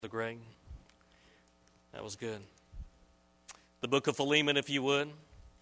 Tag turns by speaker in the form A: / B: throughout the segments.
A: Greg. That was good. The book of Philemon, if you would.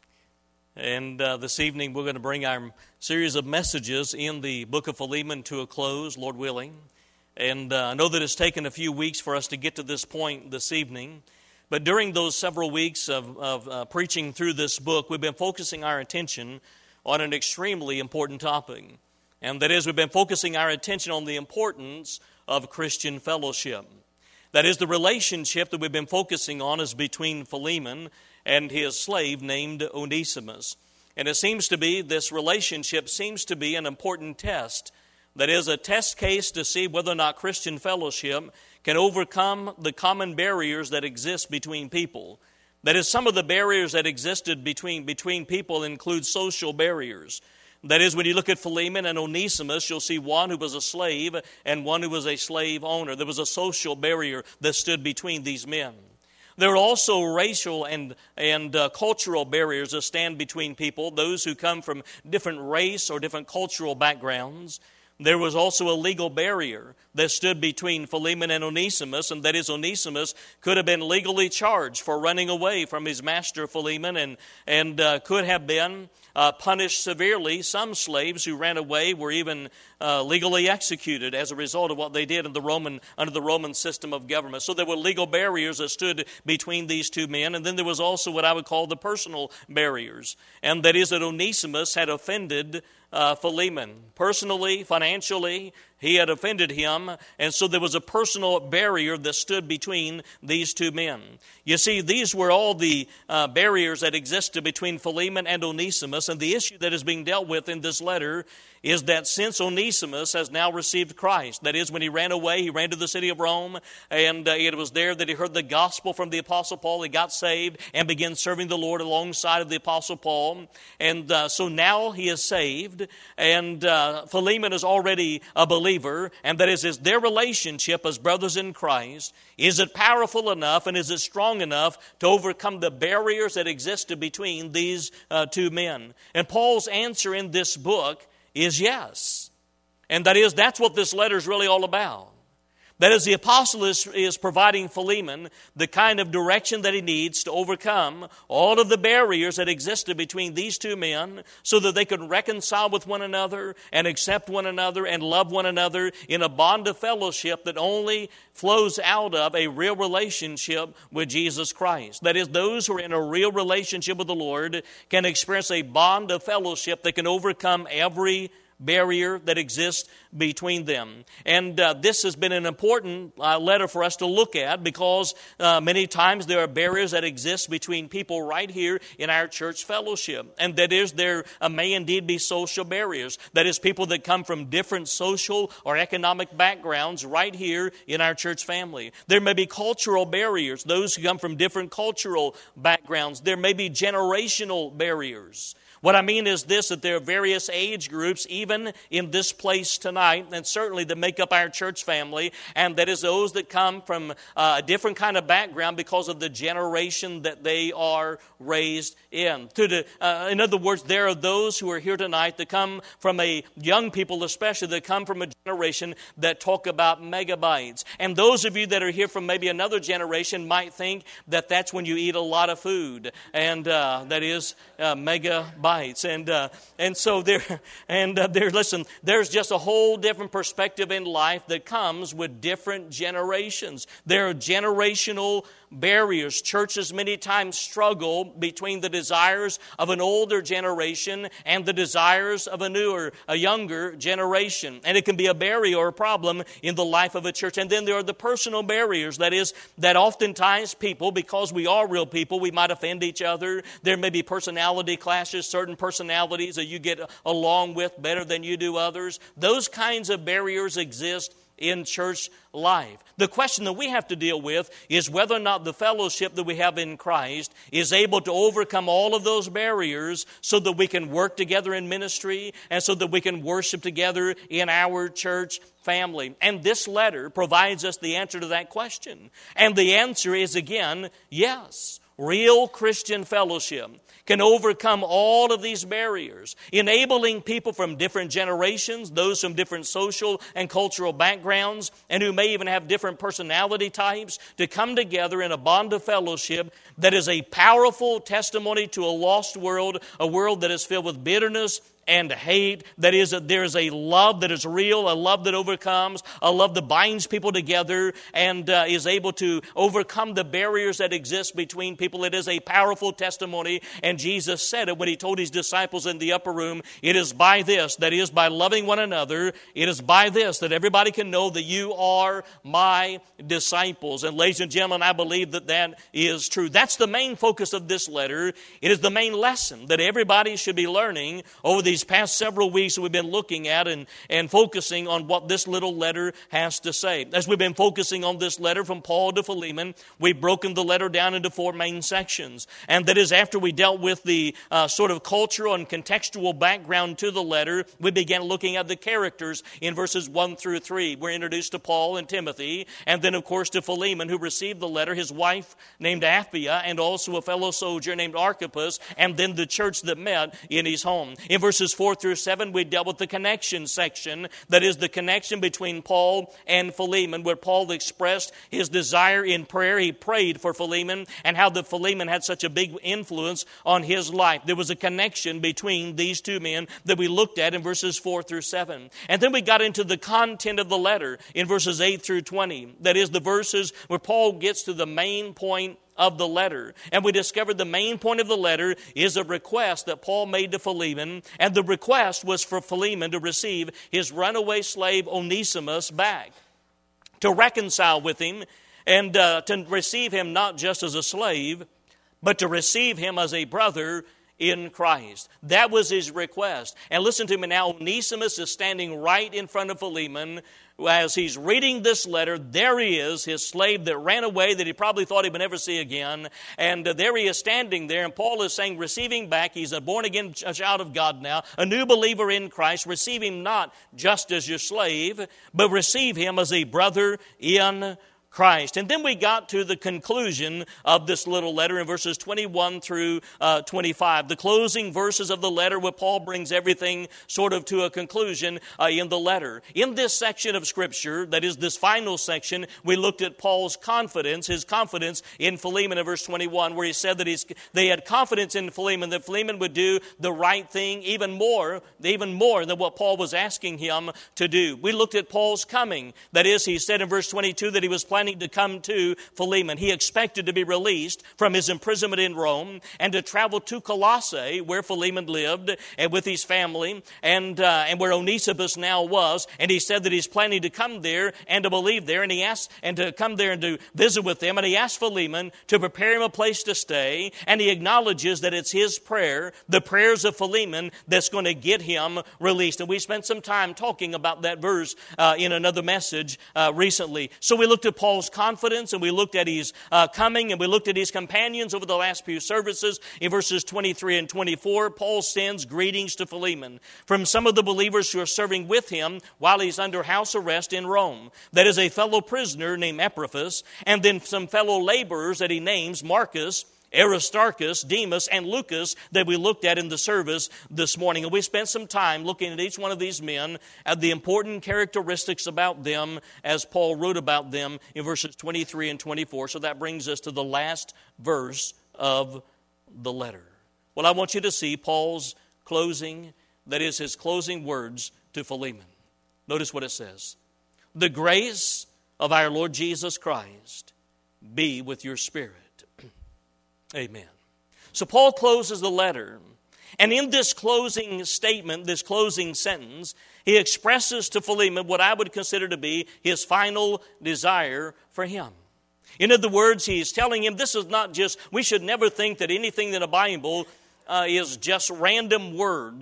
A: And this evening we're going to bring our series of messages in the book of Philemon to a close, Lord willing. And I know that it's taken a few weeks for us to get to this point this evening. But during those several weeks of preaching through this book, we've been focusing our attention on an extremely important topic. And that is, we've been focusing our attention on the importance of Christian fellowship. That is, the relationship that we've been focusing on is between Philemon and his slave named Onesimus. And it seems to be, this relationship seems to be an important test. That is, a test case to see whether or not Christian fellowship can overcome the common barriers that exist between people. That is, some of the barriers that existed between people include social barriers. That is, when you look at Philemon and Onesimus, you'll see one who was a slave and one who was a slave owner. There was a social barrier that stood between these men. There are also racial and cultural barriers that stand between people, those who come from different race or different cultural backgrounds. There was also a legal barrier that stood between Philemon and Onesimus, and that is, Onesimus could have been legally charged for running away from his master Philemon and could have been punished severely. Some slaves who ran away were even legally executed as a result of what they did under the Roman system of government. So there were legal barriers that stood between these two men, and then there was also what I would call the personal barriers, and that is that Onesimus had offended Philemon. Personally, financially, he had offended him, and so there was a personal barrier that stood between these two men. You see, these were all the barriers that existed between Philemon and Onesimus, and the issue that is being dealt with in this letter is that since Onesimus has now received Christ, that is, when he ran away, he ran to the city of Rome, and it was there that he heard the gospel from the Apostle Paul. He got saved and began serving the Lord alongside of the Apostle Paul, and so now he is saved, and Philemon is already a believer, and that is their relationship as brothers in Christ. Is it powerful enough and is it strong enough to overcome the barriers that existed between these two men? And Paul's answer in this book is yes. And that's what this letter is really all about. That is, the apostle is providing Philemon the kind of direction that he needs to overcome all of the barriers that existed between these two men so that they could reconcile with one another and accept one another and love one another in a bond of fellowship that only flows out of a real relationship with Jesus Christ. That is, those who are in a real relationship with the Lord can experience a bond of fellowship that can overcome every barrier that exists between them. And this has been an important letter for us to look at because many times there are barriers that exist between people right here in our church fellowship. And that is, there may indeed be social barriers. That is, people that come from different social or economic backgrounds right here in our church family. There may be cultural barriers, those who come from different cultural backgrounds. There may be generational barriers. What I mean is this, that there are various age groups, even in this place tonight, and certainly that make up our church family, and that is those that come from a different kind of background because of the generation that they are raised in. In other words, there are those who are here tonight that come from young people especially, that come from a generation that talk about megabytes. And those of you that are here from maybe another generation might think that that's when you eat a lot of food, and that is megabytes. And so listen, there's just a whole different perspective in life that comes with different generations. There are generational barriers. Churches many times struggle between the desires of an older generation and the desires of a younger generation. And it can be a barrier or a problem in the life of a church. And then there are the personal barriers. That is, that oftentimes people, because we are real people, we might offend each other. There may be personality clashes, certain personalities that you get along with better than you do others. Those kinds of barriers exist in church life. The question that we have to deal with is whether or not the fellowship that we have in Christ is able to overcome all of those barriers so that we can work together in ministry and so that we can worship together in our church family. And this letter provides us the answer to that question. And the answer is, again, yes. real Christian fellowship can overcome all of these barriers, enabling people from different generations, those from different social and cultural backgrounds, and who may even have different personality types, to come together in a bond of fellowship that is a powerful testimony to a lost world, a world that is filled with bitterness and hate. That is, there is a love that is real, a love that overcomes, a love that binds people together and is able to overcome the barriers that exist between people. It is a powerful testimony, and Jesus said it when He told His disciples in the upper room, it is by this, that is by loving one another, it is by this that everybody can know that you are my disciples. And ladies and gentlemen, I believe that that is true. That's the main focus of this letter. It is the main lesson that everybody should be learning over these past several weeks that we've been looking at and focusing on what this little letter has to say. As we've been focusing on this letter from Paul to Philemon, we've broken the letter down into 4 main sections. And that is, after we dealt with the sort of cultural and contextual background to the letter, we began looking at the characters in verses 1 through 3. We're introduced to Paul and Timothy, and then of course to Philemon, who received the letter, his wife named Apphia, and also a fellow soldier named Archippus, and then the church that met in his home. In verses 4 through 7, we dealt with the connection section, that is the connection between Paul and Philemon, where Paul expressed his desire in prayer. He prayed for Philemon, and how the Philemon had such a big influence on his life. There was a connection between these two men that we looked at in verses 4 through 7. And then we got into the content of the letter in verses 8 through 20. That is the verses where Paul gets to the main point of the letter. And we discovered the main point of the letter is a request that Paul made to Philemon, and the request was for Philemon to receive his runaway slave Onesimus back, to reconcile with him, and to receive him not just as a slave, but to receive him as a brother in Christ. That was his request. And listen to me now, Onesimus is standing right in front of Philemon. As he's reading this letter, there he is, his slave that ran away, that he probably thought he would never see again. And there he is standing there, and Paul is saying, receiving back, he's a born-again child of God now, a new believer in Christ. Receive him not just as your slave, but receive him as a brother in Christ. And then we got to the conclusion of this little letter in verses 21 through 25. The closing verses of the letter where Paul brings everything sort of to a conclusion in the letter. In this section of Scripture, that is this final section, we looked at Paul's confidence, his confidence in Philemon in verse 21, where he said that they had confidence in Philemon, that Philemon would do the right thing even more than what Paul was asking him to do. We looked at Paul's coming. That is, he said in verse 22 that he was planning to come to Philemon. He expected to be released from his imprisonment in Rome and to travel to Colossae, where Philemon lived, and with his family, and where Onesimus now was. And he said that he's planning to come there and to believe there, and he asked, and to come there and to visit with them. And he asked Philemon to prepare him a place to stay. And he acknowledges that it's his prayer, the prayers of Philemon, that's going to get him released. And we spent some time talking about that verse in another message recently. So we looked at Paul's confidence, and we looked at his coming, and we looked at his companions over the last few services. In verses 23 and 24, Paul sends greetings to Philemon from some of the believers who are serving with him while he's under house arrest in Rome. That is a fellow prisoner named Epaphras, and then some fellow laborers that he names, Marcus, Aristarchus, Demas, and Lucas, that we looked at in the service this morning. And we spent some time looking at each one of these men, at the important characteristics about them as Paul wrote about them in verses 23 and 24. So that brings us to the last verse of the letter. Well, I want you to see Paul's closing, that is his closing words to Philemon. Notice what it says. The grace of our Lord Jesus Christ be with your spirit. Amen. So Paul closes the letter, and in this closing statement, this closing sentence, he expresses to Philemon what I would consider to be his final desire for him. In other words, he's telling him this is not just, we should never think that anything in the Bible is just random words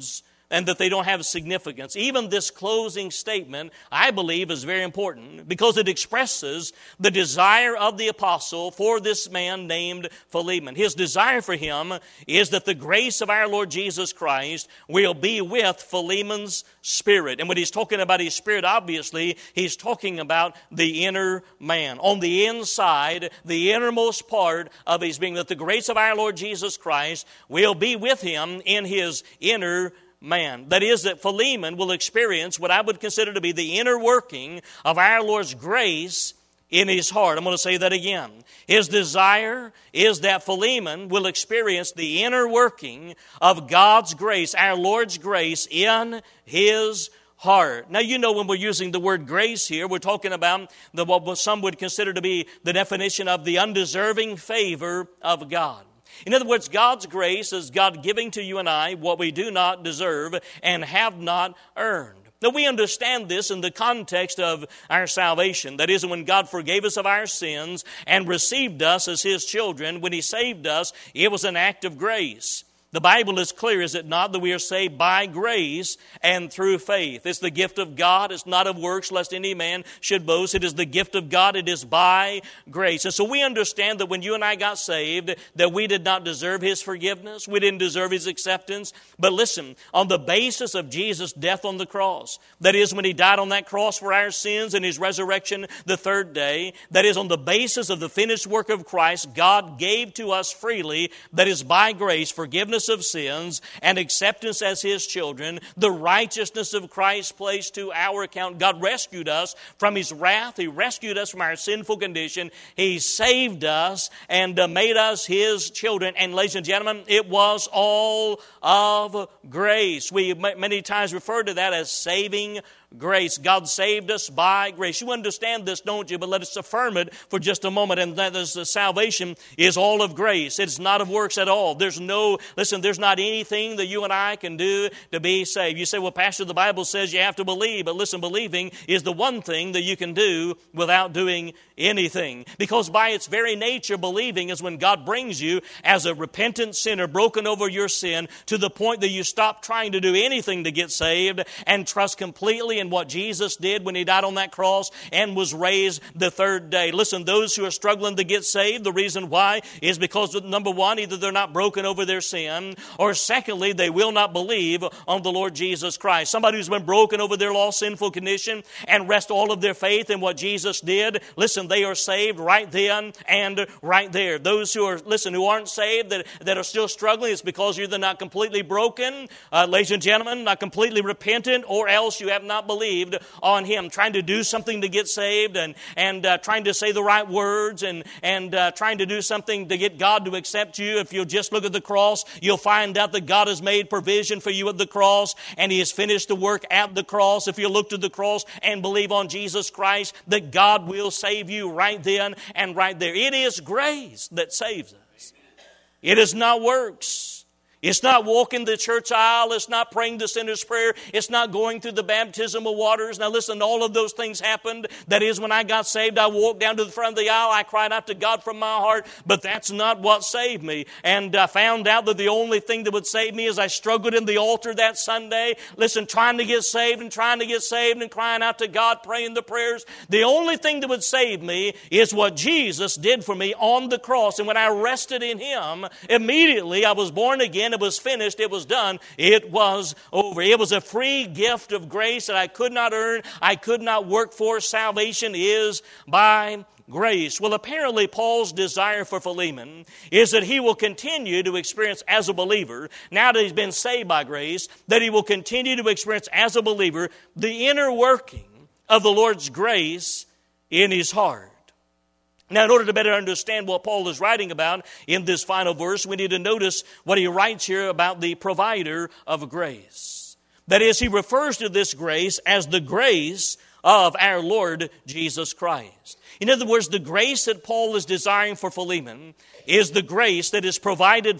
A: and that they don't have significance. Even this closing statement, I believe, is very important because it expresses the desire of the apostle for this man named Philemon. His desire for him is that the grace of our Lord Jesus Christ will be with Philemon's spirit. And when he's talking about his spirit, obviously, he's talking about the inner man. On the inside, the innermost part of his being, that the grace of our Lord Jesus Christ will be with him in his inner man. That is, that Philemon will experience what I would consider to be the inner working of our Lord's grace in his heart. I'm going to say that again. His desire is that Philemon will experience the inner working of God's grace, our Lord's grace, in his heart. Now, you know, when we're using the word grace here, we're talking about what some would consider to be the definition of the undeserving favor of God. In other words, God's grace is God giving to you and I what we do not deserve and have not earned. Now, we understand this in the context of our salvation. That is, when God forgave us of our sins and received us as His children, when He saved us, it was an act of grace. The Bible is clear, is it not, that we are saved by grace and through faith. It's the gift of God. It's not of works, lest any man should boast. It is the gift of God. It is by grace. And so we understand that when you and I got saved, that we did not deserve His forgiveness. We didn't deserve His acceptance. But listen, on the basis of Jesus' death on the cross, that is, when He died on that cross for our sins and His resurrection the third day, that is, on the basis of the finished work of Christ, God gave to us freely, that is, by grace, forgiveness of sins and acceptance as His children, the righteousness of Christ placed to our account. God rescued us from His wrath. He rescued us from our sinful condition. He saved us and made us His children. And ladies and gentlemen, it was all of grace. We many times refer to that as saving grace. God saved us by grace. You understand this, don't you? But let us affirm it for just a moment. And that is, the salvation is all of grace. It's not of works at all. There's not anything that you and I can do to be saved. You say, well, Pastor, the Bible says you have to believe. But listen, believing is the one thing that you can do without doing anything. Because by its very nature, believing is when God brings you as a repentant sinner, broken over your sin, to the point that you stop trying to do anything to get saved and trust completely in what Jesus did when He died on that cross and was raised the third day. Listen, those who are struggling to get saved, the reason why is because, number one, either they're not broken over their sin, or secondly, they will not believe on the Lord Jesus Christ. Somebody who's been broken over their lost, sinful condition and rest all of their faith in what Jesus did, listen, they are saved right then and right there. Those who are, who aren't saved, that are still struggling, it's because you're either not completely broken, ladies and gentlemen, not completely repentant, or else you have not believed on Him, trying to do something to get saved and trying to say the right words and trying to do something to get God to accept you. If you'll just look at the cross, you'll find out that God has made provision for you at the cross and He has finished the work at the cross. If you look to the cross and believe on Jesus Christ, that God will save you right then and right there. It is grace that saves us. It is not works. It's not walking the church aisle. It's not praying the sinner's prayer. It's not going through the baptismal waters. Now listen, all of those things happened. That is, when I got saved, I walked down to the front of the aisle. I cried out to God from my heart. But that's not what saved me. And I found out that the only thing that would save me is I struggled in the altar that Sunday. Listen, trying to get saved and crying out to God, praying the prayers. The only thing that would save me is what Jesus did for me on the cross. And when I rested in Him, immediately I was born again. It was finished. It was done. It was over. It was a free gift of grace that I could not earn. I could not work for. Salvation is by grace. Well, apparently Paul's desire for Philemon is that he will continue to experience as a believer, now that he's been saved by grace, that he will continue to experience as a believer the inner working of the Lord's grace in his heart. Now, in order to better understand what Paul is writing about in this final verse, we need to notice what he writes here about the provider of grace. That is, he refers to this grace as the grace of our Lord Jesus Christ. In other words, the grace that Paul is desiring for Philemon is the grace that is provided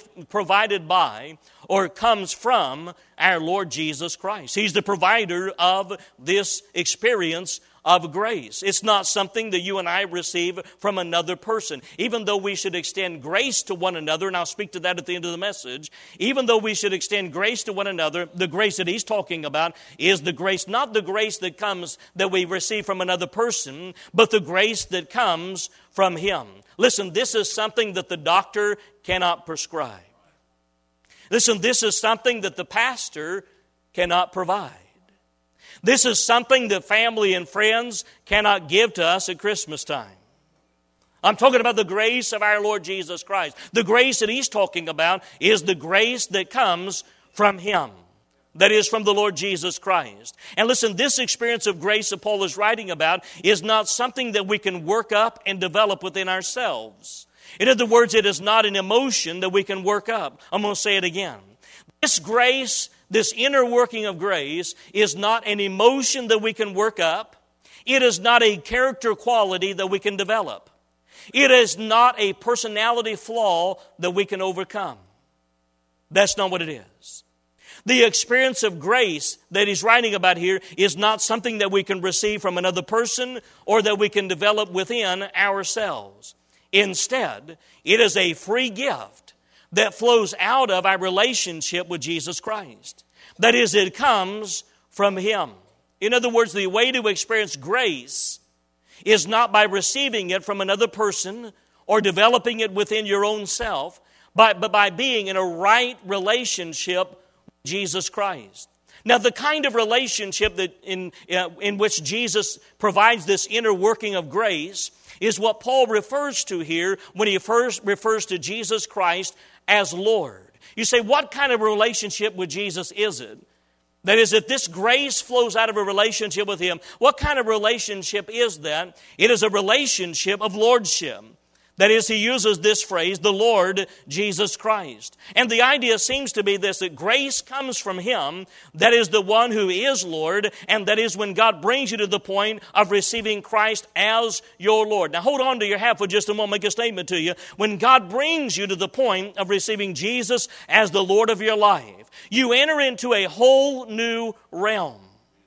A: by or comes from our Lord Jesus Christ. He's the provider of this experience of grace. It's not something that you and I receive from another person. Even though we should extend grace to one another, and I'll speak to that at the end of the message, even though we should extend grace to one another, the grace that he's talking about is the grace, not the grace that comes that we receive from another person, but the grace that comes from him. Listen, this is something that the doctor cannot prescribe. Listen, this is something that the pastor cannot provide. This is something that family and friends cannot give to us at Christmas time. I'm talking about the grace of our Lord Jesus Christ. The grace that he's talking about is the grace that comes from him. That is from the Lord Jesus Christ. And listen, this experience of grace that Paul is writing about is not something that we can work up and develop within ourselves. In other words, it is not an emotion that we can work up. I'm going to say it again. This grace, this inner working of grace, is not an emotion that we can work up. It is not a character quality that we can develop. It is not a personality flaw that we can overcome. That's not what it is. The experience of grace that he's writing about here is not something that we can receive from another person or that we can develop within ourselves. Instead, it is a free gift that flows out of our relationship with Jesus Christ. That is, it comes from him. In other words, the way to experience grace is not by receiving it from another person or developing it within your own self, but by being in a right relationship with Jesus Christ. Now, the kind of relationship that in which Jesus provides this inner working of grace is what Paul refers to here when he first refers to Jesus Christ as Lord. You say, what kind of relationship with Jesus is it? That is, if this grace flows out of a relationship with him, what kind of relationship is that? It is a relationship of lordship. That is, he uses this phrase, the Lord Jesus Christ. And the idea seems to be this, that grace comes from him, that is the one who is Lord, and that is when God brings you to the point of receiving Christ as your Lord. Now hold on to your hat for just a moment, make a statement to you. When God brings you to the point of receiving Jesus as the Lord of your life, you enter into a whole new realm.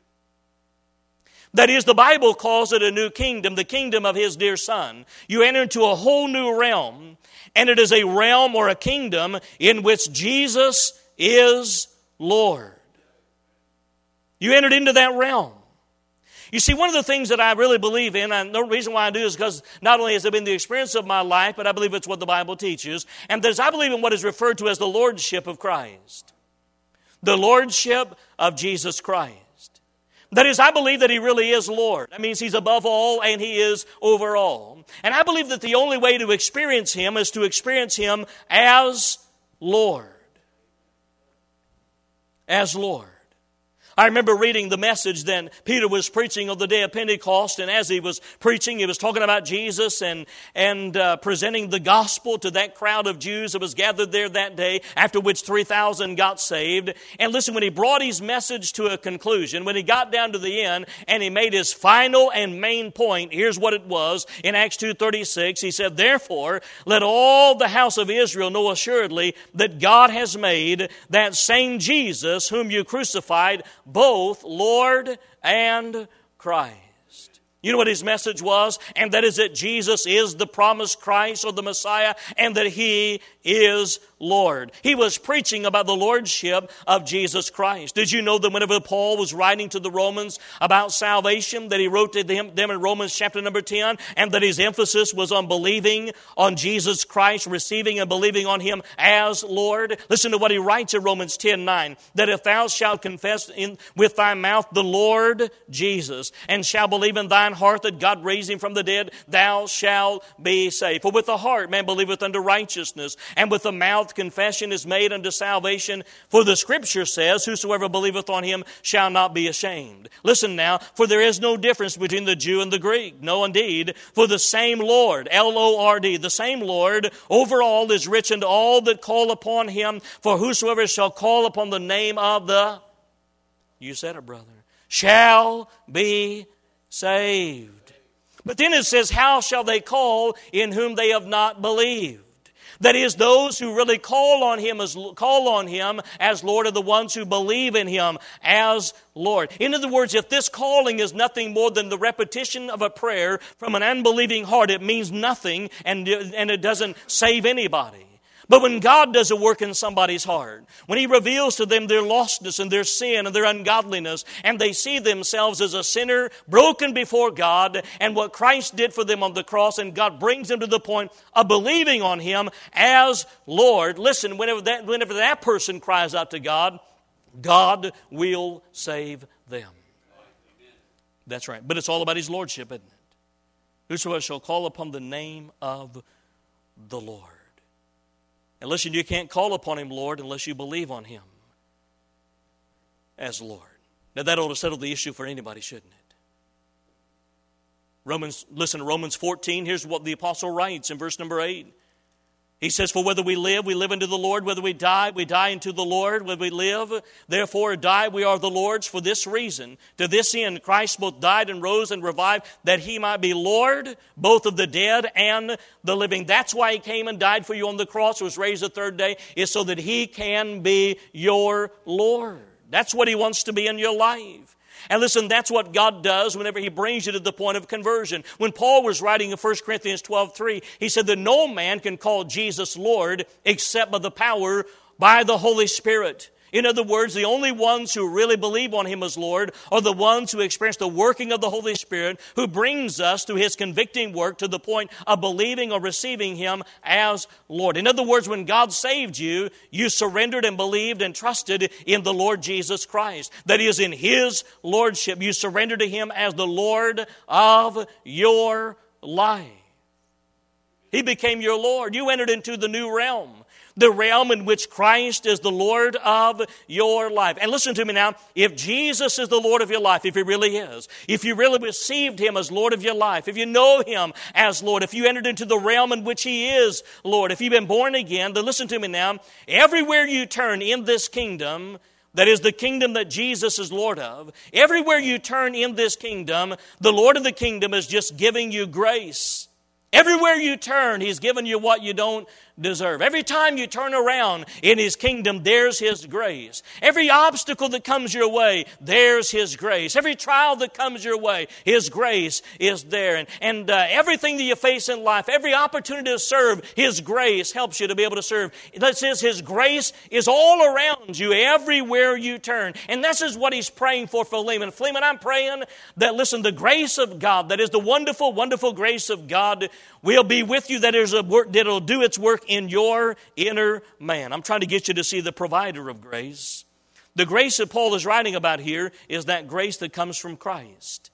A: That is, the Bible calls it a new kingdom, the kingdom of his dear Son. You enter into a whole new realm, and it is a realm or a kingdom in which Jesus is Lord. You entered into that realm. You see, one of the things that I really believe in, and the reason why I do is because not only has it been the experience of my life, but I believe it's what the Bible teaches, and that is I believe in what is referred to as the Lordship of Christ. The Lordship of Jesus Christ. That is, I believe that he really is Lord. That means he's above all and he is over all. And I believe that the only way to experience him is to experience him as Lord. As Lord. I remember reading the message that Peter was preaching on the day of Pentecost, and as he was preaching, he was talking about Jesus and presenting the gospel to that crowd of Jews that was gathered there that day, after which 3,000 got saved. And listen, when he brought his message to a conclusion, when he got down to the end and he made his final and main point, here's what it was. In Acts 2:36, he said, "Therefore, let all the house of Israel know assuredly that God has made that same Jesus whom you crucified both Lord and Christ." You know what his message was? And that is that Jesus is the promised Christ or the Messiah, and that he is Lord. He was preaching about the lordship of Jesus Christ. Did you know that whenever Paul was writing to the Romans about salvation, that he wrote to them in Romans chapter number 10, and that his emphasis was on believing on Jesus Christ, receiving and believing on him as Lord? Listen to what he writes in Romans 10:9, that if thou shalt confess with thy mouth the Lord Jesus, and shalt believe in thine heart that God raised him from the dead, thou shalt be saved. For with the heart man believeth unto righteousness, and with the mouth confession is made unto salvation. For the Scripture says, whosoever believeth on him shall not be ashamed. Listen now, for there is no difference between the Jew and the Greek. No, indeed. For the same Lord, L-O-R-D, the same Lord over all is rich unto all that call upon him. For whosoever shall call upon the name of the, you said it, brother, shall be saved. But then it says, how shall they call in whom they have not believed? That is, those who really call on Him as Lord are the ones who believe in Him as Lord. In other words, if this calling is nothing more than the repetition of a prayer from an unbelieving heart, it means nothing and it doesn't save anybody. But when God does a work in somebody's heart, when He reveals to them their lostness and their sin and their ungodliness, and they see themselves as a sinner broken before God and what Christ did for them on the cross, and God brings them to the point of believing on Him as Lord, listen, whenever that person cries out to God, God will save them. That's right. But it's all about His lordship, isn't it? Whosoever shall call upon the name of the Lord. And listen, you can't call upon Him, Lord, unless you believe on Him as Lord. Now that ought to settle the issue for anybody, shouldn't it? Listen to Romans 14. Here's what the apostle writes in verse number 8. He says, for whether we live unto the Lord. Whether we die unto the Lord. Whether we live, therefore, or die, we are the Lord's. For this reason, to this end, Christ both died and rose and revived, that He might be Lord, both of the dead and the living. That's why He came and died for you on the cross, was raised the third day, is so that He can be your Lord. That's what He wants to be in your life. And listen, that's what God does whenever He brings you to the point of conversion. When Paul was writing in 1 Corinthians 12:3, he said that no man can call Jesus Lord except by the power by the Holy Spirit. In other words, the only ones who really believe on Him as Lord are the ones who experience the working of the Holy Spirit, who brings us through His convicting work to the point of believing or receiving Him as Lord. In other words, when God saved you, you surrendered and believed and trusted in the Lord Jesus Christ. That is, in His Lordship, you surrendered to Him as the Lord of your life. He became your Lord. You entered into the new realm. The realm in which Christ is the Lord of your life. And listen to me now, if Jesus is the Lord of your life, if He really is, if you really received Him as Lord of your life, if you know Him as Lord, if you entered into the realm in which He is Lord, if you've been born again, then listen to me now, everywhere you turn in this kingdom, that is the kingdom that Jesus is Lord of, everywhere you turn in this kingdom, the Lord of the kingdom is just giving you grace. Everywhere you turn, He's given you what you don't deserve. Every time you turn around in His kingdom, there's His grace. Every obstacle that comes your way, there's His grace. Every trial that comes your way, His grace is there. And everything that you face in life, every opportunity to serve, His grace helps you to be able to serve. That says His grace is all around you, everywhere you turn. And this is what He's praying for Philemon. Philemon, I'm praying that, listen, the grace of God, that is the wonderful, wonderful grace of God, will be with you, that is a work that'll do its work in your inner man. I'm trying to get you to see the provider of grace. The grace that Paul is writing about here is that grace that comes from Christ.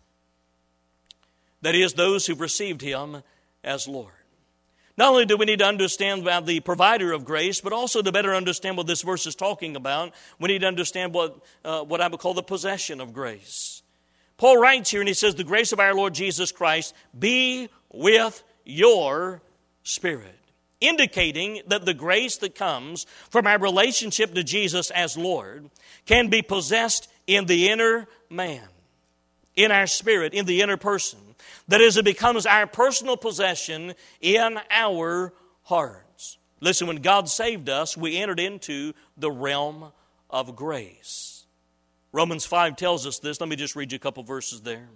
A: That is, those who've received Him as Lord. Not only do we need to understand about the provider of grace, but also to better understand what this verse is talking about, we need to understand what I would call the possession of grace. Paul writes here and he says, the grace of our Lord Jesus Christ be with your spirit. Indicating that the grace that comes from our relationship to Jesus as Lord can be possessed in the inner man, in our spirit, in the inner person. That is, it becomes our personal possession in our hearts. Listen, when God saved us, we entered into the realm of grace. Romans 5 tells us this. Let me just read you a couple verses there.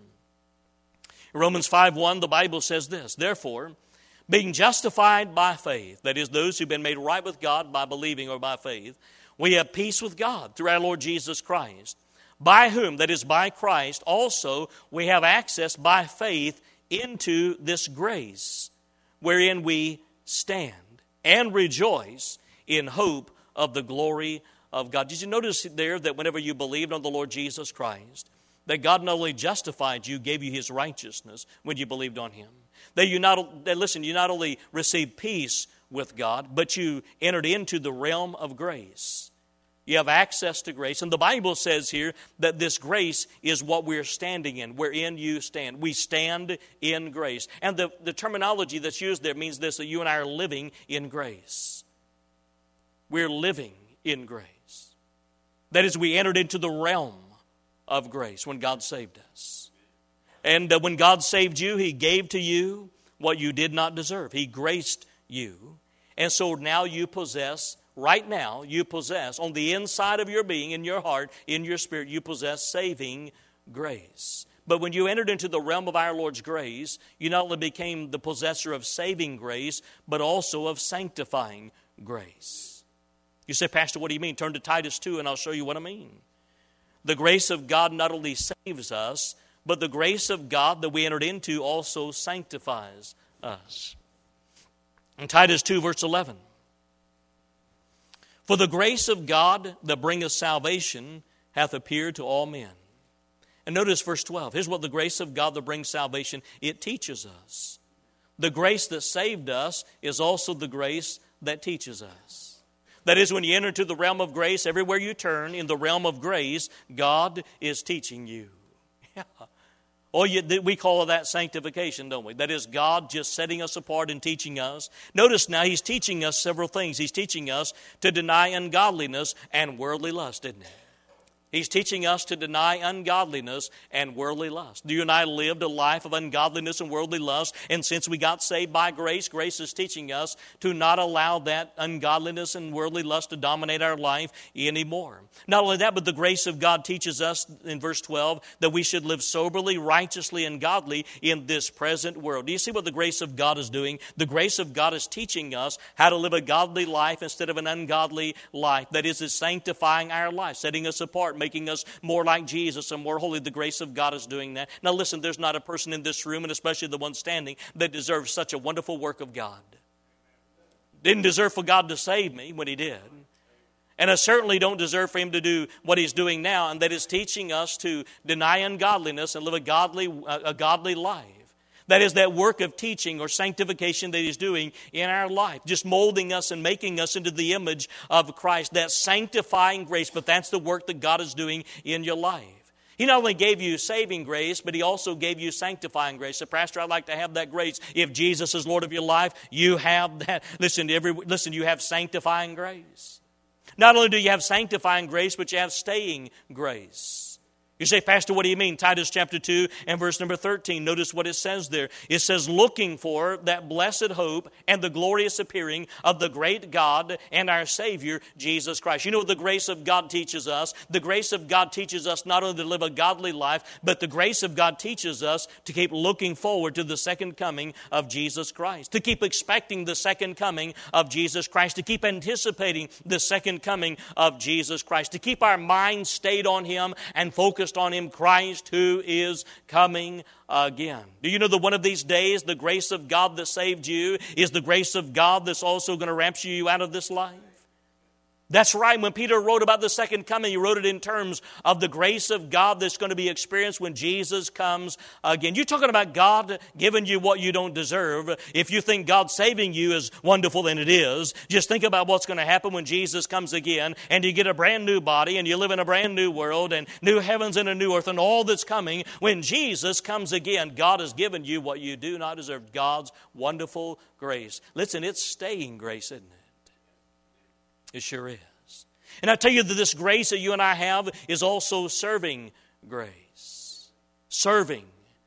A: In Romans 5:1, the Bible says this, therefore, being justified by faith, that is, those who've been made right with God by believing or by faith, we have peace with God through our Lord Jesus Christ, by whom, that is, by Christ, also we have access by faith into this grace, wherein we stand and rejoice in hope of the glory of God. Did you notice there that whenever you believed on the Lord Jesus Christ, that God not only justified you, gave you His righteousness when you believed on Him? You not only received peace with God, but you entered into the realm of grace. You have access to grace. And the Bible says here that this grace is what we're standing in, wherein you stand. We stand in grace. And the terminology that's used there means this, that you and I are living in grace. We're living in grace. That is, we entered into the realm of grace when God saved us. And when God saved you, He gave to you what you did not deserve. He graced you. And so now you possess, right now, you possess, on the inside of your being, in your heart, in your spirit, you possess saving grace. But when you entered into the realm of our Lord's grace, you not only became the possessor of saving grace, but also of sanctifying grace. You say, Pastor, what do you mean? Turn to Titus 2 and I'll show you what I mean. The grace of God not only saves us, but the grace of God that we entered into also sanctifies us. In Titus 2, verse 11. For the grace of God that bringeth salvation hath appeared to all men. And notice verse 12. Here's what the grace of God that brings salvation, it teaches us. The grace that saved us is also the grace that teaches us. That is, when you enter into the realm of grace, everywhere you turn in the realm of grace, God is teaching you. Yeah. Or we call that sanctification, don't we? That is God just setting us apart and teaching us. Notice now He's teaching us several things. He's teaching us to deny ungodliness and worldly lust, isn't He? He's teaching us to deny ungodliness and worldly lust. You and I lived a life of ungodliness and worldly lust, and since we got saved by grace, grace is teaching us to not allow that ungodliness and worldly lust to dominate our life anymore. Not only that, but the grace of God teaches us in verse 12 that we should live soberly, righteously, and godly in this present world. Do you see what the grace of God is doing? The grace of God is teaching us how to live a godly life instead of an ungodly life. That is, it's sanctifying our life, setting us apart, making us more like Jesus and more holy. The grace of God is doing that. Now listen, there's not a person in this room, and especially the one standing, that deserves such a wonderful work of God. Didn't deserve for God to save me when He did. And I certainly don't deserve for Him to do what He's doing now, and that is teaching us to deny ungodliness and live a godly life. That is that work of teaching or sanctification that He's doing in our life. Just molding us and making us into the image of Christ. That sanctifying grace, but that's the work that God is doing in your life. He not only gave you saving grace, but He also gave you sanctifying grace. So, Pastor, I'd like to have that grace. If Jesus is Lord of your life, you have that. Listen, you have sanctifying grace. Not only do you have sanctifying grace, but you have staying grace. You say, Pastor, what do you mean? Titus chapter 2 and verse number 13. Notice what it says there. It says, looking for that blessed hope and the glorious appearing of the great God and our Savior, Jesus Christ. You know what the grace of God teaches us? The grace of God teaches us not only to live a godly life, but the grace of God teaches us to keep looking forward to the second coming of Jesus Christ. To keep expecting the second coming of Jesus Christ. To keep anticipating the second coming of Jesus Christ. To keep our minds stayed on Him and focused on Him, Christ, who is coming again. Do you know that one of these days, the grace of God that saved you is the grace of God that's also going to rapture you out of this life? That's right. When Peter wrote about the second coming, he wrote it in terms of the grace of God that's going to be experienced when Jesus comes again. You're talking about God giving you what you don't deserve. If you think God saving you is wonderful, then it is. Just think about what's going to happen when Jesus comes again and you get a brand new body and you live in a brand new world and new heavens and a new earth and all that's coming. When Jesus comes again, God has given you what you do not deserve. God's wonderful grace. Listen, it's staying grace, isn't it? It sure is. And I tell you that this grace that you and I have is also serving grace. Serving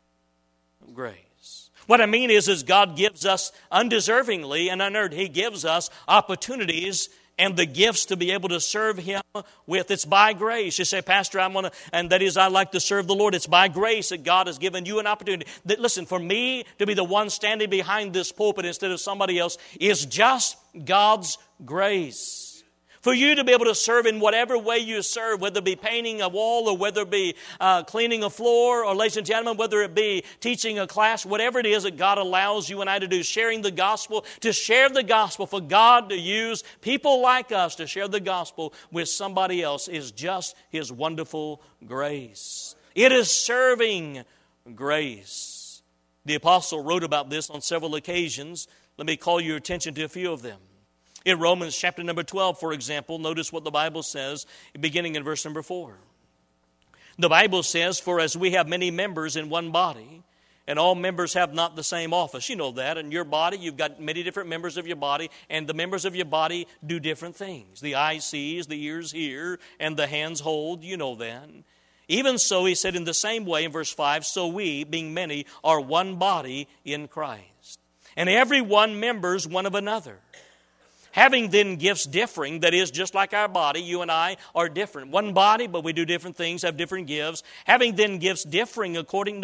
A: grace. What I mean is God gives us undeservingly and unearned. He gives us opportunities and the gifts to be able to serve Him with. It's by grace. You say, Pastor, I like to serve the Lord. It's by grace that God has given you an opportunity. Listen, for me to be the one standing behind this pulpit instead of somebody else is just God's grace. For you to be able to serve in whatever way you serve, whether it be painting a wall or whether it be cleaning a floor, or, ladies and gentlemen, whether it be teaching a class, whatever it is that God allows you and I to do, sharing the gospel, to share the gospel, for God to use people like us to share the gospel with somebody else is just His wonderful grace. It is serving grace. The apostle wrote about this on several occasions. Let me call your attention to a few of them. In Romans chapter number 12, for example, notice what the Bible says, beginning in verse number 4. The Bible says, for as we have many members in one body, and all members have not the same office. You know that. In your body, you've got many different members of your body, and the members of your body do different things. The eye sees, the ears hear, and the hands hold. You know that. Even so, he said in the same way in verse 5, so we, being many, are one body in Christ. And every one members one of another. having then gifts differing, that is, just like our body, you and I are different. One body, but we do different things, have different gifts. Having then gifts differing according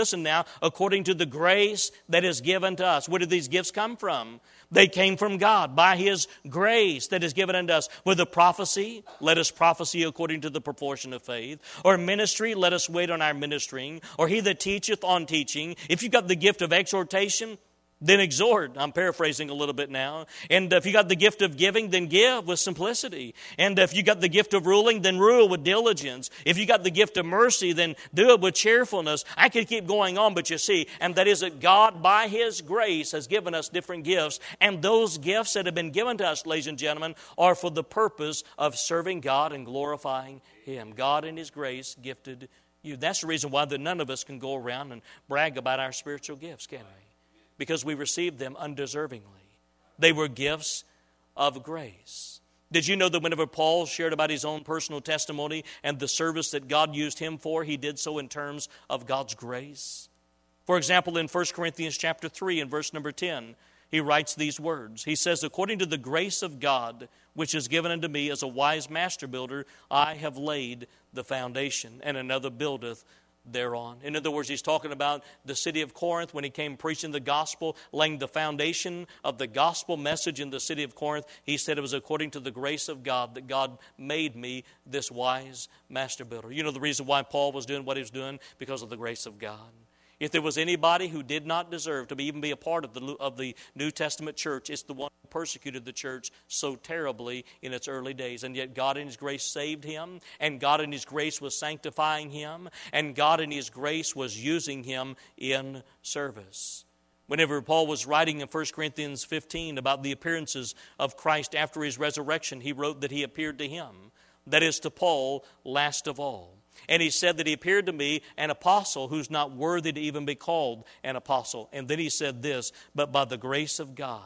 A: to the grace that is given to us. Where did these gifts come from? They came from God by His grace that is given unto us. Whether prophecy, let us prophesy according to the proportion of faith. Or ministry, let us wait on our ministering. Or he that teacheth on teaching. If you've got the gift of exhortation, then exhort. I'm paraphrasing a little bit now. And if you got the gift of giving, then give with simplicity. And if you got the gift of ruling, then rule with diligence. If you got the gift of mercy, then do it with cheerfulness. I could keep going on, but you see, and that is that God, by His grace, has given us different gifts. And those gifts that have been given to us, ladies and gentlemen, are for the purpose of serving God and glorifying Him. God in His grace gifted you. That's the reason why that none of us can go around and brag about our spiritual gifts, can we? Because we received them undeservingly. They were gifts of grace. Did you know that whenever Paul shared about his own personal testimony and the service that God used him for, he did so in terms of God's grace? For example, in 1 Corinthians chapter 3 and verse number 10, he writes these words. He says, according to the grace of God, which is given unto me as a wise master builder, I have laid the foundation, and another buildeth thereon. In other words, he's talking about the city of Corinth when he came preaching the gospel, laying the foundation of the gospel message in the city of Corinth. He said it was according to the grace of God that God made me this wise master builder. You know the reason why Paul was doing what he was doing? Because of the grace of God. If there was anybody who did not deserve to even be a part of the New Testament church, it's the one who persecuted the church so terribly in its early days. And yet God in His grace saved him, and God in His grace was sanctifying him, and God in His grace was using him in service. Whenever Paul was writing in 1 Corinthians 15 about the appearances of Christ after His resurrection, he wrote that He appeared to him, that is to Paul, last of all. And he said that He appeared to me, an apostle who's not worthy to even be called an apostle. And then he said this, but by the grace of God,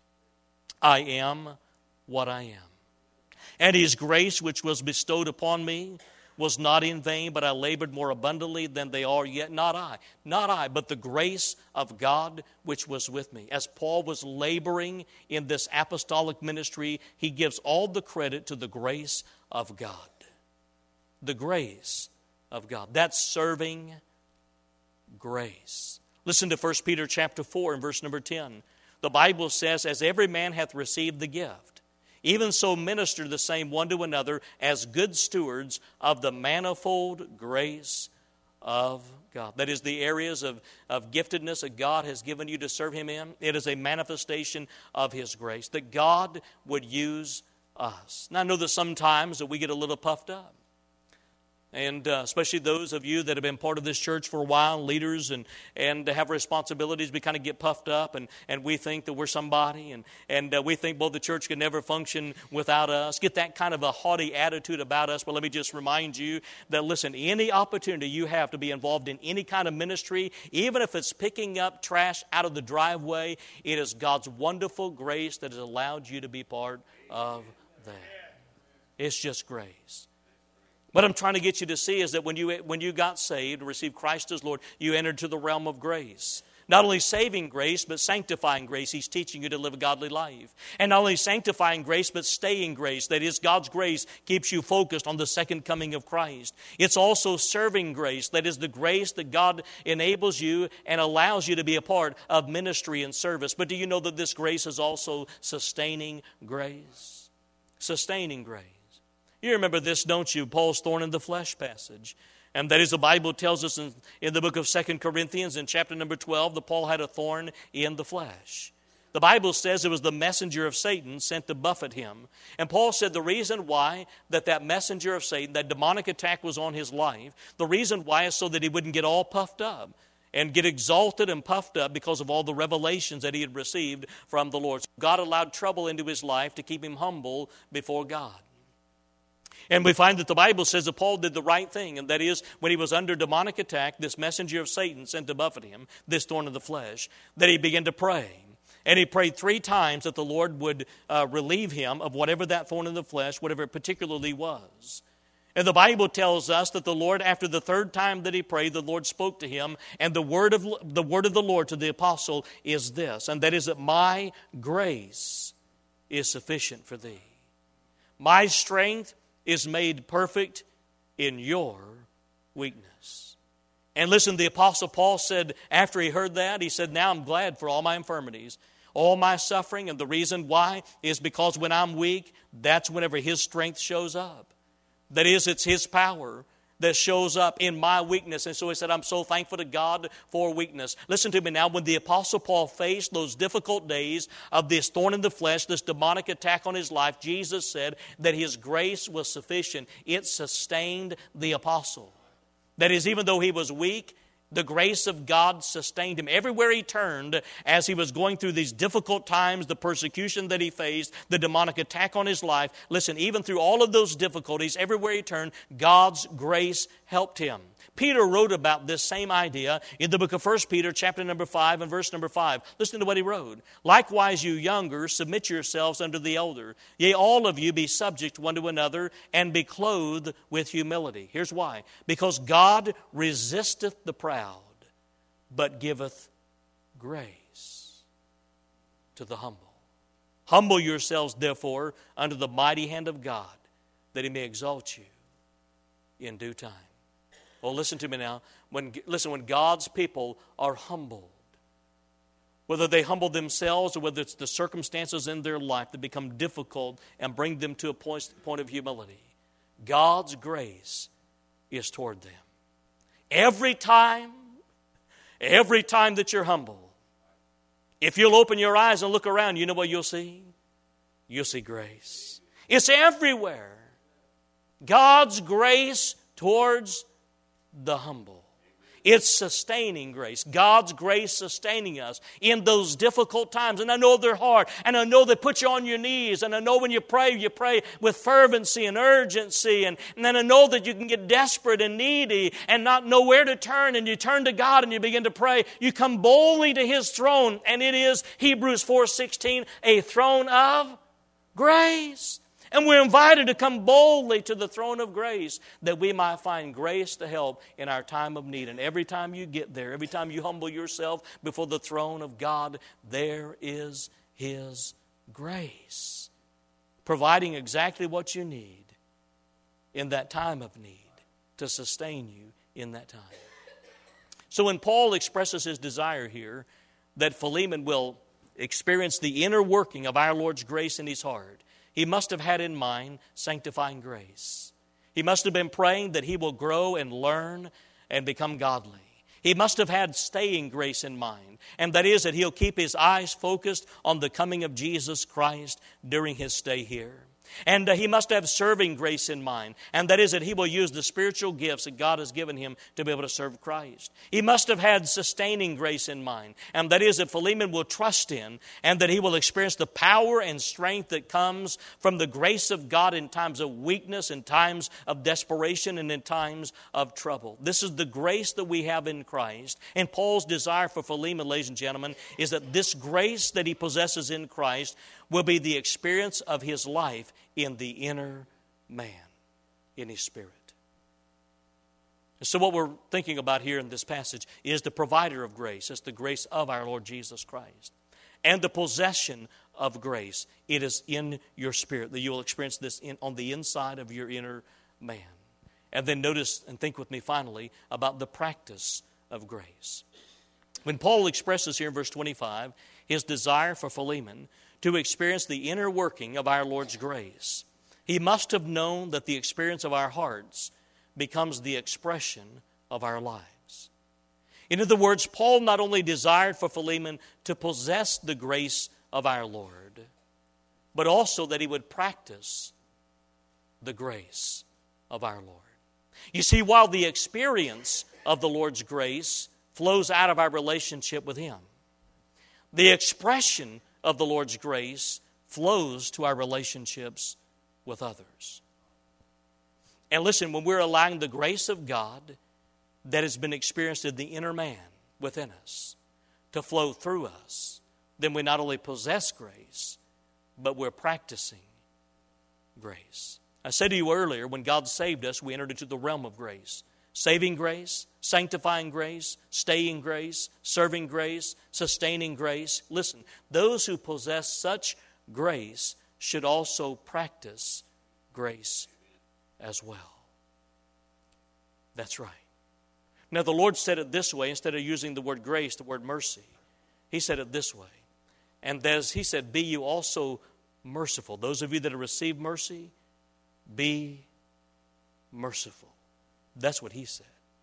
A: I am what I am. And His grace which was bestowed upon me was not in vain, but I labored more abundantly than they are, yet not I, but the grace of God which was with me. As Paul was laboring in this apostolic ministry, he gives all the credit to the grace of God. The grace of God. That's serving grace. Listen to 1 Peter chapter 4 and verse number 10. The Bible says, as every man hath received the gift, even so minister the same one to another as good stewards of the manifold grace of God. That is the areas of giftedness that God has given you to serve Him in. It is a manifestation of His grace, that God would use us. Now I know that sometimes that we get a little puffed up. And especially those of you that have been part of this church for a while, leaders and have responsibilities, we kind of get puffed up and we think that we're somebody and we think, well, the church can never function without us. Get that kind of a haughty attitude about us. Well, let me just remind you that, listen, any opportunity you have to be involved in any kind of ministry, even if it's picking up trash out of the driveway, it is God's wonderful grace that has allowed you to be part of that. It's just grace. What I'm trying to get you to see is that when you got saved and received Christ as Lord, you entered to the realm of grace. Not only saving grace, but sanctifying grace. He's teaching you to live a godly life. And not only sanctifying grace, but staying grace. That is, God's grace keeps you focused on the second coming of Christ. It's also serving grace. That is the grace that God enables you and allows you to be a part of ministry and service. But do you know that this grace is also sustaining grace? Sustaining grace. You remember this, don't you? Paul's thorn in the flesh passage. And that is, the Bible tells us in the book of 2 Corinthians in chapter number 12 that Paul had a thorn in the flesh. The Bible says it was the messenger of Satan sent to buffet him. And Paul said the reason why that messenger of Satan, that demonic attack was on his life, the reason why is so that he wouldn't get all puffed up and get exalted and puffed up because of all the revelations that he had received from the Lord. So God allowed trouble into his life to keep him humble before God. And we find that the Bible says that Paul did the right thing, and that is when he was under demonic attack, this messenger of Satan sent to buffet him, this thorn of the flesh, that he began to pray. And he prayed 3 times that the Lord would relieve him of whatever that thorn in the flesh, whatever it particularly was. And the Bible tells us that the Lord, after the 3rd time that he prayed, the Lord spoke to him, and the word of the Lord to the apostle is this, and that is that my grace is sufficient for thee. My strength is made perfect in your weakness. And listen, the Apostle Paul said, after he heard that, he said, now I'm glad for all my infirmities, all my suffering, and the reason why is because when I'm weak, that's whenever His strength shows up. That is, it's His power that shows up in my weakness. And so he said, I'm so thankful to God for weakness. Listen to me now. When the Apostle Paul faced those difficult days of this thorn in the flesh, this demonic attack on his life, Jesus said that His grace was sufficient. It sustained the apostle. That is, even though he was weak, the grace of God sustained him. Everywhere he turned, as he was going through these difficult times, the persecution that he faced, the demonic attack on his life, listen, even through all of those difficulties, everywhere he turned, God's grace helped him. Peter wrote about this same idea in the book of 1 Peter, chapter number 5 and verse number 5. Listen to what he wrote. Likewise, you younger, submit yourselves unto the elder. Yea, all of you be subject one to another, and be clothed with humility. Here's why. Because God resisteth the proud, but giveth grace to the humble. Humble yourselves, therefore, under the mighty hand of God, that He may exalt you in due time. Oh, listen to me now. When God's people are humbled, whether they humble themselves or whether it's the circumstances in their life that become difficult and bring them to a point of humility, God's grace is toward them. Every time that you're humble, if you'll open your eyes and look around, you know what you'll see? You'll see grace. It's everywhere. God's grace towards the humble. It's sustaining grace. God's grace sustaining us in those difficult times. And I know they're hard. And I know they put you on your knees. And I know when you pray with fervency and urgency. And then I know that you can get desperate and needy and not know where to turn. And you turn to God and you begin to pray. You come boldly to His throne. And it is, Hebrews 4:16, a throne of grace. And we're invited to come boldly to the throne of grace that we might find grace to help in our time of need. And every time you get there, every time you humble yourself before the throne of God, there is His grace, providing exactly what you need in that time of need to sustain you in that time. So when Paul expresses his desire here that Philemon will experience the inner working of our Lord's grace in his heart, he must have had in mind sanctifying grace. He must have been praying that he will grow and learn and become godly. He must have had staying grace in mind, and that is that he'll keep his eyes focused on the coming of Jesus Christ during his stay here. And he must have serving grace in mind. And that is that he will use the spiritual gifts that God has given him to be able to serve Christ. He must have had sustaining grace in mind. And that is that Philemon will trust in and that he will experience the power and strength that comes from the grace of God in times of weakness, in times of desperation, and in times of trouble. This is the grace that we have in Christ. And Paul's desire for Philemon, ladies and gentlemen, is that this grace that he possesses in Christ will be the experience of his life in the inner man, in his spirit. So what we're thinking about here in this passage is the provider of grace. It's the grace of our Lord Jesus Christ. And the possession of grace. It is in your spirit that you will experience this on the inside of your inner man. And then notice and think with me finally about the practice of grace. When Paul expresses here in verse 25 his desire for Philemon to experience the inner working of our Lord's grace, he must have known that the experience of our hearts becomes the expression of our lives. In other words, Paul not only desired for Philemon to possess the grace of our Lord, but also that he would practice the grace of our Lord. You see, while the experience of the Lord's grace flows out of our relationship with Him, the expression of the Lord's grace flows to our relationships with others. And listen, when we're allowing the grace of God that has been experienced in the inner man within us to flow through us, then we not only possess grace, but we're practicing grace. I said to you earlier, when God saved us, we entered into the realm of grace. Saving grace, sanctifying grace, staying grace, serving grace, sustaining grace. Listen, those who possess such grace should also practice grace as well. That's right. Now, the Lord said it this way. Instead of using the word grace, the word mercy, He said it this way. And as He said, be you also merciful. Those of you that have received mercy, be merciful. That's what He said.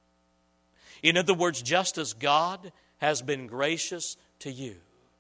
A: In other words, just as God has been gracious to you,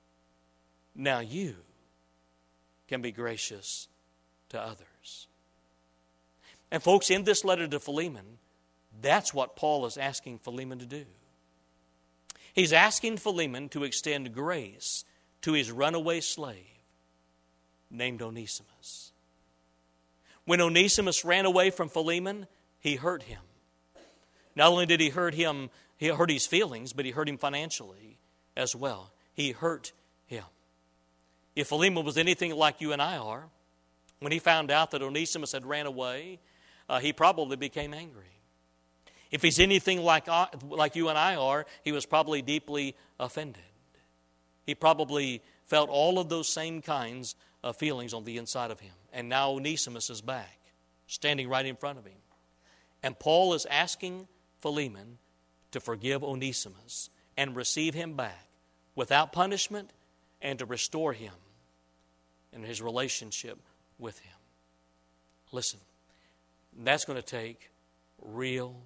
A: now you can be gracious to others. And folks, in this letter to Philemon, that's what Paul is asking Philemon to do. He's asking Philemon to extend grace to his runaway slave named Onesimus. When Onesimus ran away from Philemon, he hurt him. Not only did he hurt him, he hurt his feelings, but he hurt him financially as well. He hurt him. If Philemon was anything like you and I are, when he found out that Onesimus had ran away, he probably became angry. If he's anything like you and I are, he was probably deeply offended. He probably felt all of those same kinds of feelings on the inside of him. And now Onesimus is back, standing right in front of him. And Paul is asking Philemon to forgive Onesimus and receive him back without punishment and to restore him in his relationship with him. Listen, that's going to take real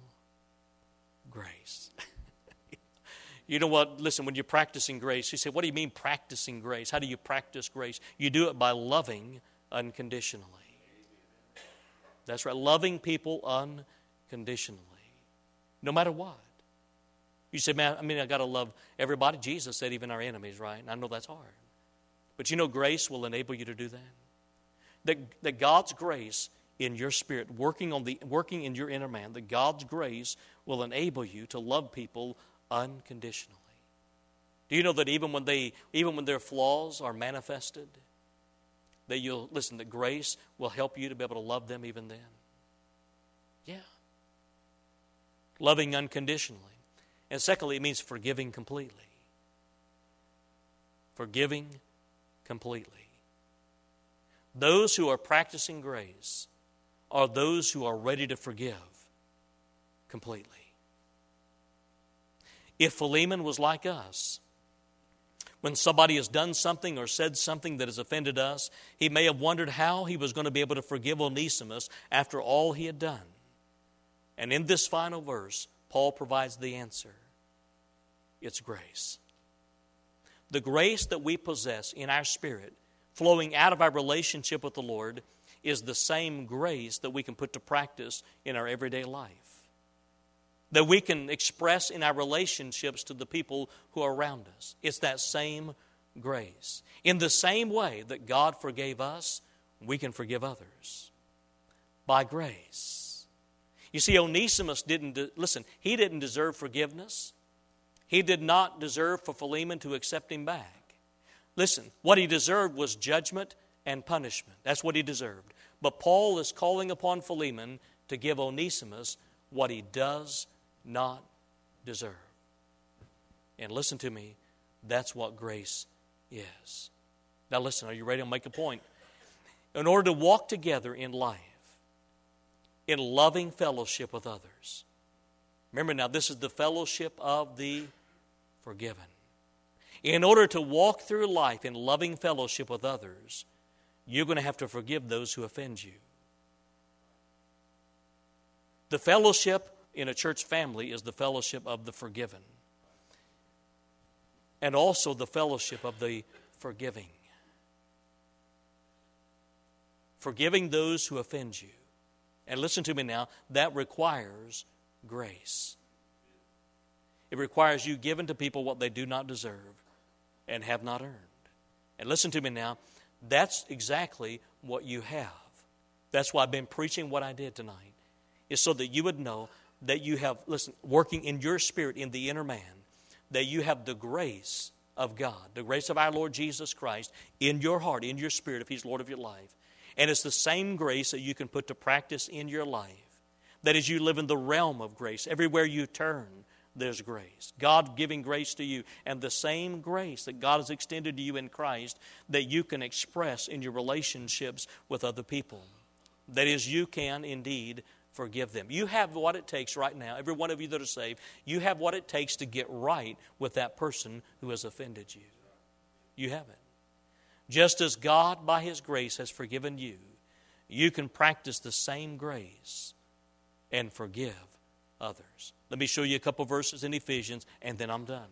A: grace. You know what? Listen, when you're practicing grace, you say, what do you mean practicing grace? How do you practice grace? You do it by loving unconditionally. That's right, loving people unconditionally, no matter what. You say, man, I got to love everybody. Jesus said even our enemies, right? And I know that's hard. But you know grace will enable you to do that. That God's grace in your spirit, working in your inner man, that God's grace will enable you to love people unconditionally. Do you know that even when their flaws are manifested, that grace will help you to be able to love them even then? Yeah. Loving unconditionally. And secondly, it means forgiving completely. Forgiving completely. Those who are practicing grace are those who are ready to forgive completely. If Philemon was like us, when somebody has done something or said something that has offended us, he may have wondered how he was going to be able to forgive Onesimus after all he had done. And in this final verse, Paul provides the answer. It's grace. The grace that we possess in our spirit, flowing out of our relationship with the Lord, is the same grace that we can put to practice in our everyday life, that we can express in our relationships to the people who are around us. It's that same grace. In the same way that God forgave us, we can forgive others. By grace. You see, Onesimus he didn't deserve forgiveness. He did not deserve for Philemon to accept him back. Listen, what he deserved was judgment and punishment. That's what he deserved. But Paul is calling upon Philemon to give Onesimus what he does not deserve. And listen to me, that's what grace is. Now listen, are you ready? I'll make a point. In order to walk together in life, in loving fellowship with others. Remember now, this is the fellowship of the forgiven. In order to walk through life in loving fellowship with others, you're going to have to forgive those who offend you. The fellowship in a church family is the fellowship of the forgiven. And also the fellowship of the forgiving. Forgiving those who offend you. And listen to me now, that requires grace. It requires you giving to people what they do not deserve and have not earned. And listen to me now, that's exactly what you have. That's why I've been preaching what I did tonight, is so that you would know that you have, working in your spirit, in the inner man, that you have the grace of God, the grace of our Lord Jesus Christ in your heart, in your spirit, if He's Lord of your life. And it's the same grace that you can put to practice in your life. That as you live in the realm of grace, everywhere you turn, there's grace. God giving grace to you, and the same grace that God has extended to you in Christ that you can express in your relationships with other people. That is, you can indeed forgive them. You have what it takes right now, every one of you that are saved, you have what it takes to get right with that person who has offended you. You have it. Just as God, by His grace, has forgiven you, you can practice the same grace and forgive others. Let me show you a couple verses in Ephesians, and then I'm done.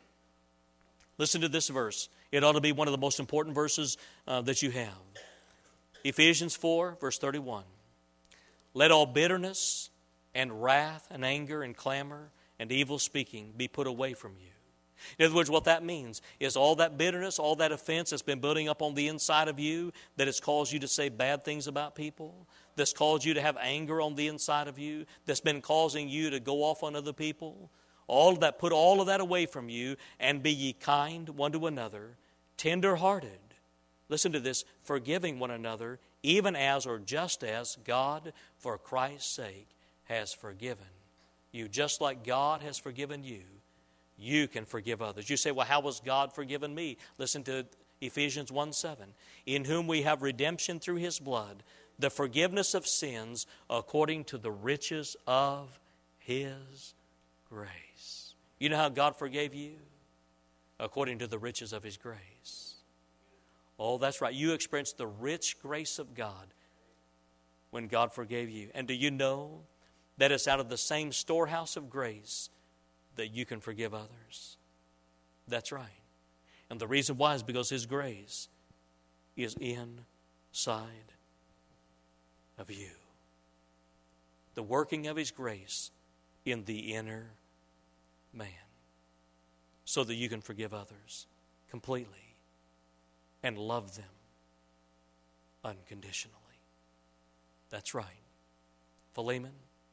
A: Listen to this verse. It ought to be one of the most important verses that you have. Ephesians 4, verse 31. Let all bitterness and wrath and anger and clamor and evil speaking be put away from you. In other words, what that means is all that bitterness, all that offense that's been building up on the inside of you, that has caused you to say bad things about people, that's caused you to have anger on the inside of you, that's been causing you to go off on other people, all of that, put all of that away from you, and be ye kind one to another, tender-hearted. Listen to this, forgiving one another, even as or just as God, for Christ's sake, has forgiven you. Just like God has forgiven you, you can forgive others. You say, well, how was God forgiven me? Listen to Ephesians 1:7. In whom we have redemption through His blood, the forgiveness of sins according to the riches of His grace. You know how God forgave you? According to the riches of His grace. Oh, that's right. You experienced the rich grace of God when God forgave you. And do you know that it's out of the same storehouse of grace that you can forgive others? That's right. And the reason why is because His grace is inside of you. The working of His grace in the inner man. So that you can forgive others completely and love them unconditionally. That's right. Philemon,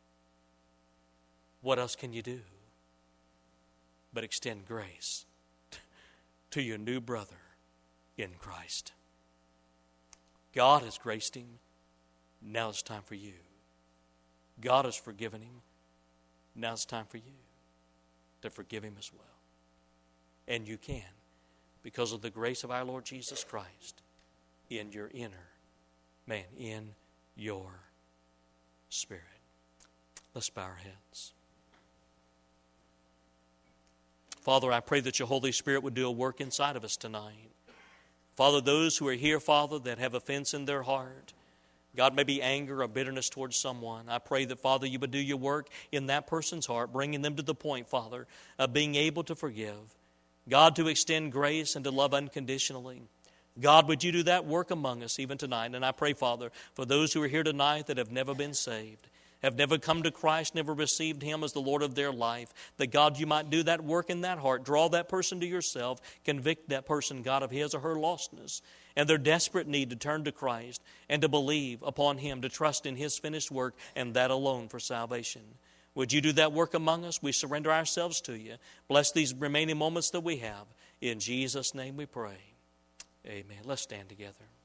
A: what else can you do but extend grace to your new brother in Christ? God has graced him. Now it's time for you. God has forgiven him. Now it's time for you to forgive him as well. And you can, because of the grace of our Lord Jesus Christ in your inner man, in your spirit. Let's bow our heads. Father, I pray that your Holy Spirit would do a work inside of us tonight. Father, those who are here, Father, that have offense in their heart, God, maybe anger or bitterness towards someone, I pray that, Father, you would do your work in that person's heart, bringing them to the point, Father, of being able to forgive. God, to extend grace and to love unconditionally. God, would you do that work among us even tonight? And I pray, Father, for those who are here tonight that have never been saved, have never come to Christ, never received Him as the Lord of their life, that, God, you might do that work in that heart. Draw that person to yourself. Convict that person, God, of his or her lostness and their desperate need to turn to Christ and to believe upon Him, to trust in His finished work and that alone for salvation. Would you do that work among us? We surrender ourselves to you. Bless these remaining moments that we have. In Jesus' name we pray. Amen. Let's stand together.